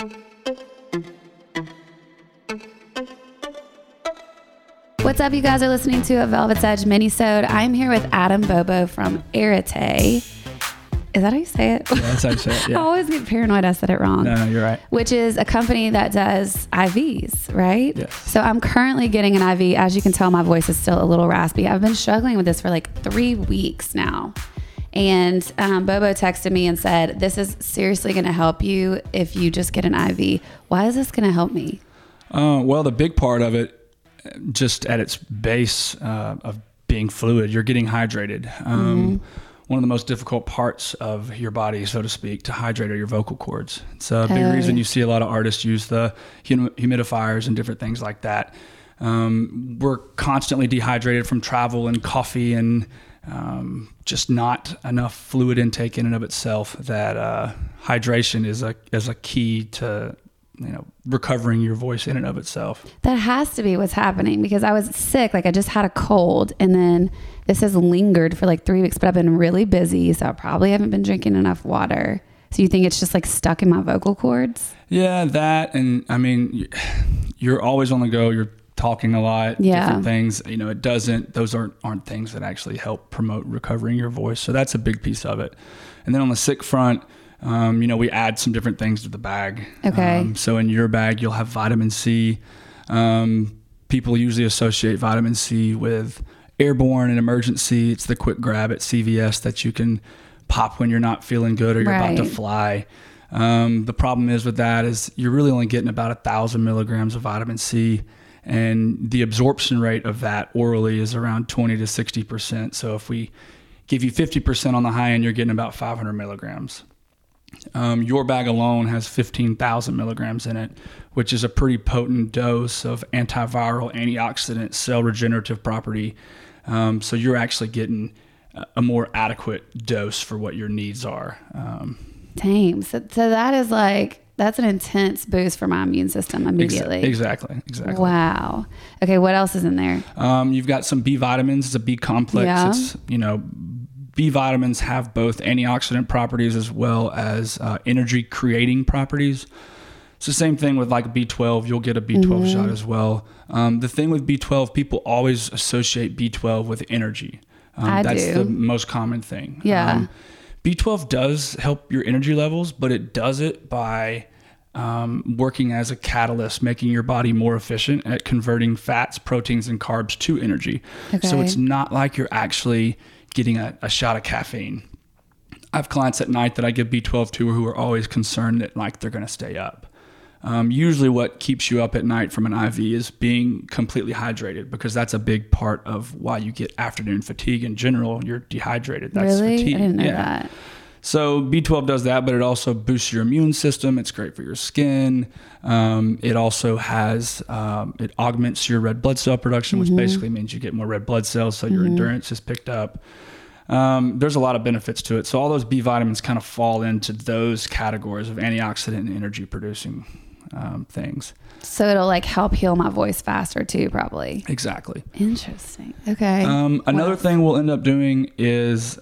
What's up? You guys are listening to a Velvet's Edge mini-sode. I'm here with Adam Bobo from Arete. Is that how you say it? Yeah, that's how you say it. Yeah. I always get paranoid I said it wrong. No, you're right. Which is a company that does IVs, right? Yes. So I'm currently getting an IV. As you can tell, my voice is still a little raspy. I've been struggling with this for like 3 weeks now. And Bobo texted me and said, this is seriously going to help you if you just get an IV. Why is this going to help me? Well, the big part of it, just at its base of being fluid, you're getting hydrated. One of the most difficult parts of your body, so to speak, to hydrate are your vocal cords. It's a big reason you see a lot of artists use the humidifiers and different things like that. We're constantly dehydrated from travel and coffee and just not enough fluid intake in and of itself. That hydration is a key to recovering your voice in and of itself. That has to be what's happening, because I was sick. Like I just had a cold, and then this has lingered for like 3 weeks, but I've been really busy. So I probably haven't been drinking enough water. So you think it's just like stuck in my vocal cords? Yeah, that. And I mean, you're always on the go. You're talking a lot, different things, those aren't things that actually help promote recovering your voice. So that's a big piece of it. And then on the sick front, we add some different things to the bag. Okay. So in your bag, you'll have vitamin C. People usually associate vitamin C with airborne and emergency. It's the quick grab at CVS that you can pop when you're not feeling good or you're about to fly. The problem is with that is you're really only getting about 1,000 milligrams of vitamin C, and the absorption rate of that orally is around 20 to 60%. So if we give you 50% on the high end, you're getting about 500 milligrams. Your bag alone has 15,000 milligrams in it, which is a pretty potent dose of antiviral, antioxidant, cell regenerative property. So you're actually getting a more adequate dose for what your needs are. Dang. So that is that's an intense boost for my immune system immediately. Exactly. Wow. Okay. What else is in there? You've got some B vitamins. It's a B complex. Yeah. It's, B vitamins have both antioxidant properties as well as energy creating properties. It's the same thing with like B12. You'll get a B12 shot as well. The thing with B12, people always associate B12 with energy. That's the most common thing. Yeah. B12 does help your energy levels, but it does it by working as a catalyst, making your body more efficient at converting fats, proteins, and carbs to energy. Okay. So it's not like you're actually getting a shot of caffeine. I have clients at night that I give B12 to who are always concerned that they're going to stay up. Usually what keeps you up at night from an IV is being completely hydrated, because that's a big part of why you get afternoon fatigue in general. You're dehydrated. That's really? fatigue. I didn't know that. So B12 does that, but it also boosts your immune system. It's great for your skin. It also has, it augments your red blood cell production, which basically means you get more red blood cells, so your endurance is picked up. There's a lot of benefits to it. So all those B vitamins kind of fall into those categories of antioxidant and energy producing things. So it'll help heal my voice faster too, probably. Exactly. Interesting. Okay. Another thing we'll end up doing is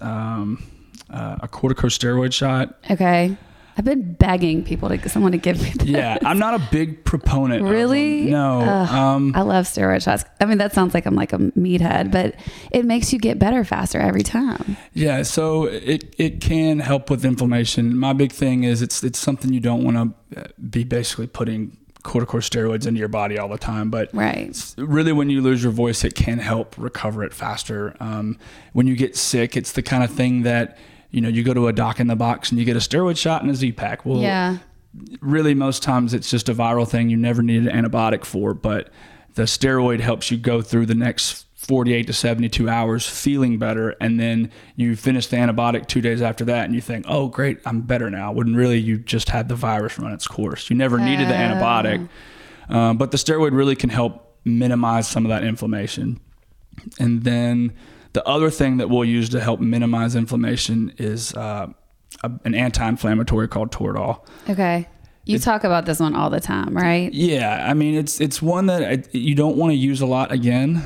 a corticosteroid shot. Okay. I've been begging someone to give me this. Yeah, I'm not a big proponent. Really? Of them. No. I love steroid shots. I mean, that sounds like I'm like a meathead, but it makes you get better faster every time. Yeah, so it can help with inflammation. My big thing is it's something you don't want to be basically putting corticosteroids into your body all the time, but really when you lose your voice, it can help recover it faster. When you get sick, it's the kind of thing that you go to a doc in the box and you get a steroid shot and a Z-Pak. Well, really most times it's just a viral thing you never need an antibiotic for, but the steroid helps you go through the next 48 to 72 hours feeling better, and then you finish the antibiotic 2 days after that and you think, oh great, I'm better now, when really you just had the virus run its course. You never needed the antibiotic, but the steroid really can help minimize some of that inflammation. And then the other thing that we'll use to help minimize inflammation is an anti-inflammatory called Toradol. Okay. You talk about this one all the time, right? Yeah. I mean, it's one that you don't want to use a lot again,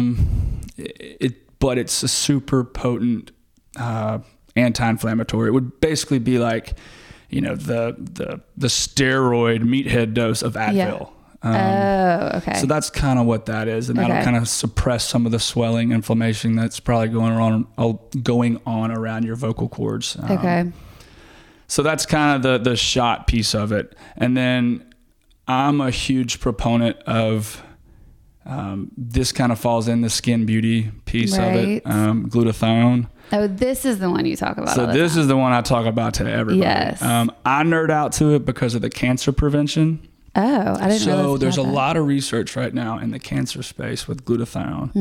but it's a super potent anti-inflammatory. It would basically be like, the steroid meathead dose of Advil. Okay. So that's kind of what that is, and that'll kind of suppress some of the swelling, inflammation that's probably going on around your vocal cords. Okay. So that's kind of the shot piece of it, and then I'm a huge proponent of this kind of falls in the skin beauty piece of it, glutathione. Oh, this is the one you talk about. So this is the one I talk about to everybody. Yes. I nerd out to it because of the cancer prevention. Oh, I didn't know. So there's a lot of research right now in the cancer space with glutathione.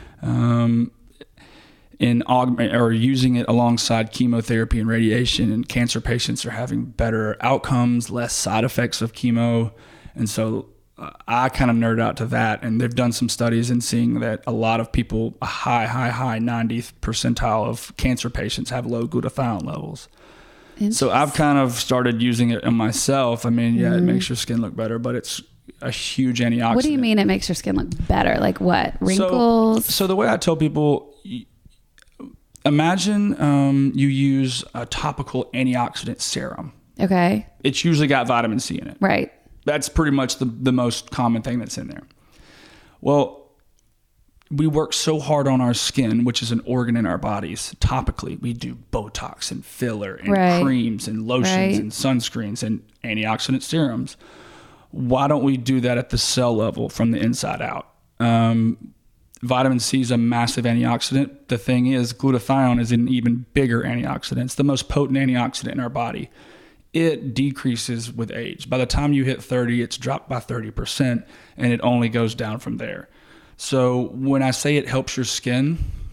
In using it alongside chemotherapy and radiation, and cancer patients are having better outcomes, less side effects of chemo. And so I kind of nerd out to that, and they've done some studies and seeing that a lot of people, a high 90th percentile of cancer patients have low glutathione levels. So I've kind of started using it on myself. I mean, it makes your skin look better, but it's a huge antioxidant. What do you mean it makes your skin look better? Like what? Wrinkles? So the way I tell people, imagine you use a topical antioxidant serum. Okay. It's usually got vitamin C in it. Right. That's pretty much the most common thing that's in there. Well, we work so hard on our skin, which is an organ in our bodies. Topically, we do Botox and filler and creams and lotions and sunscreens and antioxidant serums. Why don't we do that at the cell level from the inside out? Vitamin C is a massive antioxidant. The thing is, glutathione is an even bigger antioxidant. It's the most potent antioxidant in our body. It decreases with age. By the time you hit 30, it's dropped by 30%, and it only goes down from there. So when I say it helps your skin,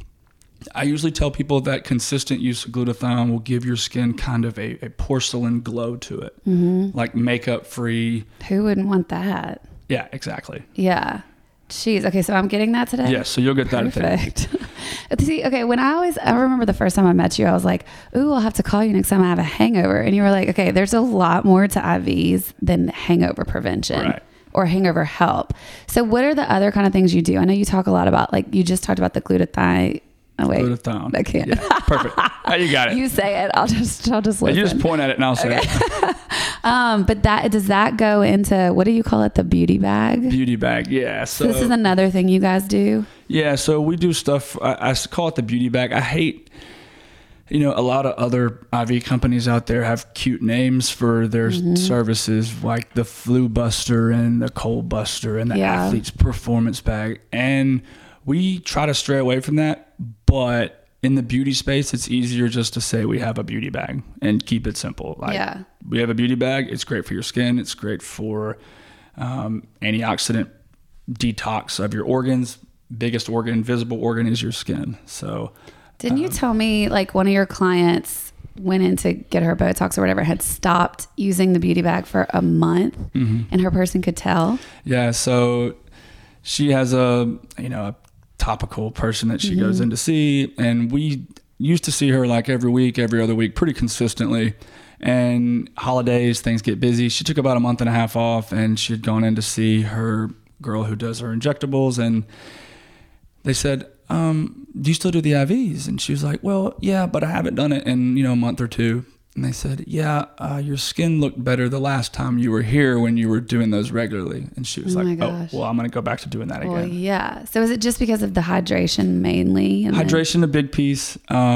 I usually tell people that consistent use of glutathione will give your skin kind of a porcelain glow to it, like makeup free. Who wouldn't want that? Yeah, exactly. Yeah. Jeez. Okay, so I'm getting that today? Yes, so you'll get that. Perfect. See, okay, I remember the first time I met you, I was like, ooh, I'll have to call you next time I have a hangover. And you were like, okay, there's a lot more to IVs than hangover prevention or hangover help. So what are the other kind of things you do? I know you talk a lot about, like, you just talked about the glutathione. Oh, wait. Glutathione. I can't. Yeah, perfect. You got it. You say it. I'll just listen. You just point at it and I'll say it. But does that go into, what do you call it? The beauty bag? Beauty bag. Yeah. So this is another thing you guys do? Yeah. So we do stuff. I call it the beauty bag. I hate, a lot of other IV companies out there have cute names for their services, like the Flu Buster and the Cold Buster and the Athlete's Performance Bag. And we try to stray away from that. But in the beauty space, it's easier just to say we have a beauty bag and keep it simple. We have a beauty bag. It's great for your skin. It's great for antioxidant detox of your organs. Biggest organ, visible organ is your skin. So didn't you tell me, like, one of your clients went in to get her Botox or whatever, had stopped using the beauty bag for a month and her person could tell? Yeah. So she has a topical person that she goes in to see, and we used to see her like every week, every other week, pretty consistently. And holidays, things get busy. She took about a month and a half off, and she had gone in to see her girl who does her injectables, and they said, do you still do the IVs? And she was like, well, yeah, but I haven't done it in a month or two. And they said, your skin looked better the last time you were here when you were doing those regularly. And she was like, oh, well, I'm going to go back to doing that again. Yeah. So is it just because of the hydration mainly? Hydration, a big piece.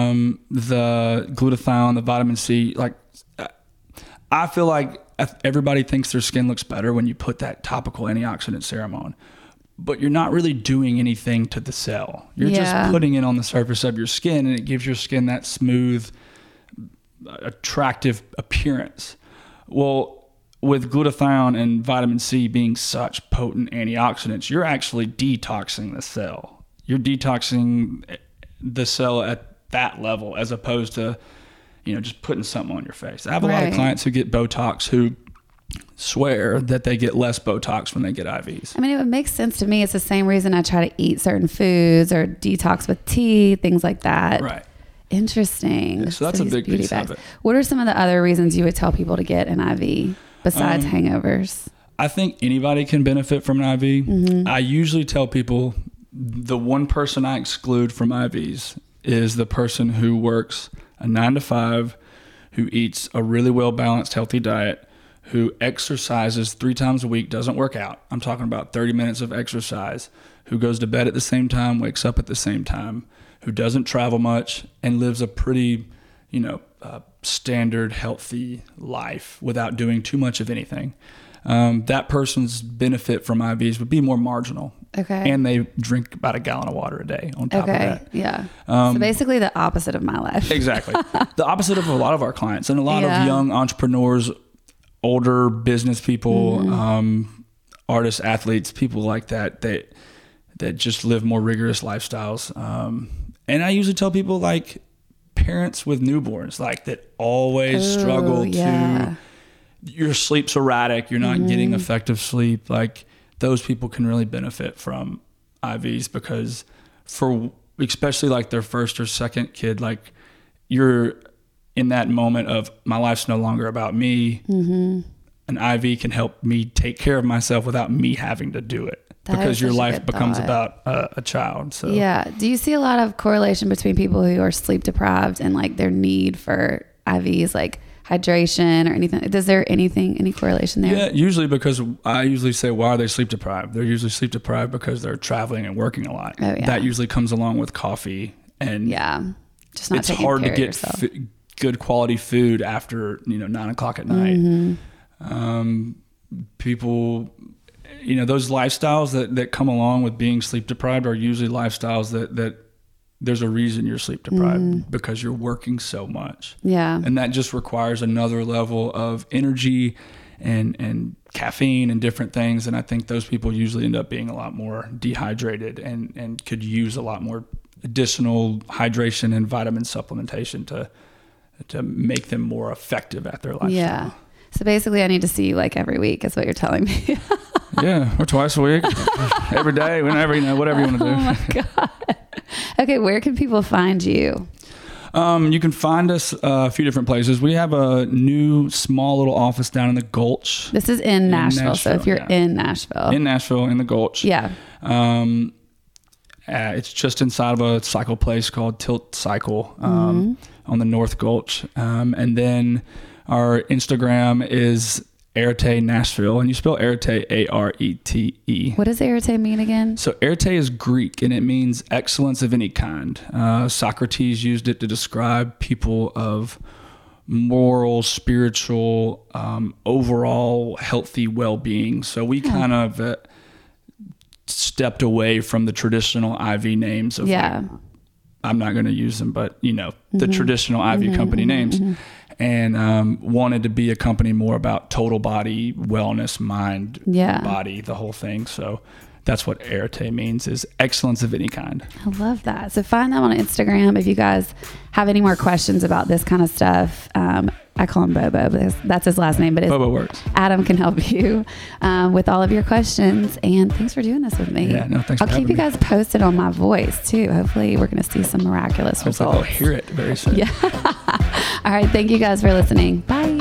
The glutathione, the vitamin C. Like, I feel like everybody thinks their skin looks better when you put that topical antioxidant serum on. But you're not really doing anything to the cell. You're just putting it on the surface of your skin, and it gives your skin that smooth, attractive appearance. Well, with glutathione and vitamin C being such potent antioxidants, you're actually detoxing the cell. You're detoxing the cell at that level, as opposed to, just putting something on your face. I have a lot of clients who get Botox who swear that they get less Botox when they get IVs. I mean, it would make sense to me. It's the same reason I try to eat certain foods or detox with tea, things like that. Right. Interesting. Yeah, so that's a big piece of it. What are some of the other reasons you would tell people to get an IV besides hangovers? I think anybody can benefit from an IV. I usually tell people the one person I exclude from IVs is the person who works a 9 to 5, who eats a really well-balanced, healthy diet, who exercises 3 times a week, doesn't work out. I'm talking about 30 minutes of exercise, who goes to bed at the same time, wakes up at the same time, who doesn't travel much, and lives a pretty, standard, healthy life without doing too much of anything. That person's benefit from IVs would be more marginal. Okay. And they drink about a gallon of water a day on top of that. Yeah. So basically the opposite of my life. Exactly. The opposite of a lot of our clients and a lot of young entrepreneurs, older business people, artists, athletes, people like that just live more rigorous lifestyles. And I usually tell people, like, parents with newborns, like, that always struggle to, your sleep's erratic, you're not getting effective sleep. Like, those people can really benefit from IVs, because especially like their first or second kid, like, you're in that moment of, my life's no longer about me. An IV can help me take care of myself without me having to do it. Because your life becomes about a child. So do you see a lot of correlation between people who are sleep deprived and like their need for IVs, like hydration or anything? Is there any correlation there? Yeah, usually, because I usually say, why are they sleep deprived? They're usually sleep deprived because they're traveling and working a lot. That usually comes along with coffee, and just not it's hard to get good quality food after 9:00 at night. People, those lifestyles that come along with being sleep deprived are usually lifestyles that there's a reason you're sleep deprived, because you're working so much. And that just requires another level of energy and caffeine and different things. And I think those people usually end up being a lot more dehydrated and could use a lot more additional hydration and vitamin supplementation to make them more effective at their lifestyle. So basically I need to see you like every week is what you're telling me. Or twice a week, every day, whenever, whatever you want to do. Oh my God. Okay. Where can people find you? You can find us a few different places. We have a new small little office down in the Gulch. This is in Nashville. So if you're in Nashville. In Nashville, in the Gulch. It's just inside of a cycle place called Tilt Cycle on the North Gulch. And then our Instagram is Arete Nashville, and you spell Arete Arete. What does Arete mean again? So Arete is Greek, and it means excellence of any kind. Socrates used it to describe people of moral, spiritual, overall healthy well-being. So we kind of stepped away from the traditional IV names of like, I'm not going to use them, but the traditional IV company names. And wanted to be a company more about total body wellness, mind, body, the whole thing. So that's what Arete means, is excellence of any kind. I love that. So find them on Instagram if you guys have any more questions about this kind of stuff. I call him Bobo, but that's his last name. But Bobo works. Adam can help you with all of your questions. And thanks for doing this with me. Yeah, no, thanks. I'll keep you guys posted on my voice too. Hopefully, we're going to see some miraculous results. I'll hear it very soon. All right. Thank you guys for listening. Bye.